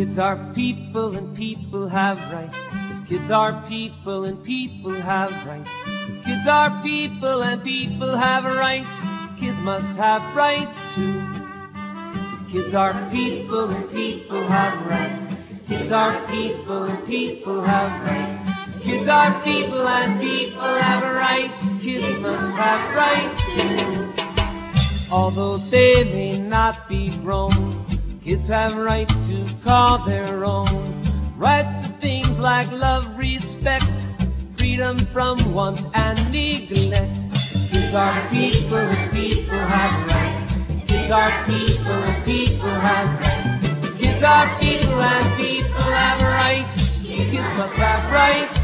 Kids are people and people have rights. Kids are people and people have rights. Kids are people and people have rights. Kids must have rights too. Kids are people and people have rights. Kids are people and people have rights. Kids are people and people have rights. Kids must have rights too. Although they may not be grown, kids have rights to call their own. Rights to things like love, respect, freedom from want and neglect. Kids are people and people have rights. Kids are people and people have rights. Kids are people and people have rights. Kids must have rights